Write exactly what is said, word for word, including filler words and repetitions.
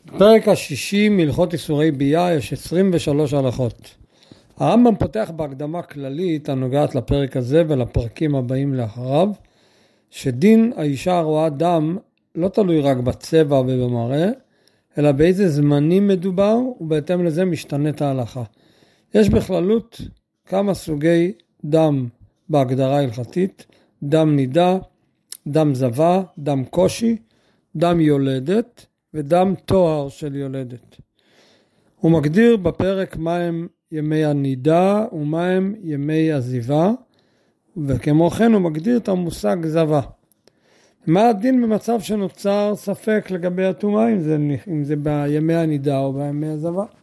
פרק השישי מלכות איסורי ביאה, יש עשרים ושלוש הלכות. הרמב"ם פותח בהקדמה כללית הנוגעת לפרק הזה ולפרקים הבאים לאחריו, שדין האישה הרואה דם לא תלוי רק בצבע ובמראה, אלא באיזה זמנים מדובר, ובהתאם לזה משתנית ההלכה. יש בכללות כמה סוגי דם בהגדרה הלכתית: דם נידה, דם זבה, דם קושי, דם יולדת ודם תואר של יולדת. הוא מגדיר בפרק מהם ימי הנידה ומהם ימי הזיבה, וכמו כן הוא מגדיר את המושג זבה. מה הדין במצב שנוצר ספק לגבי הטומאה, אם זה, אם זה בימי הנידה או בימי הזבה?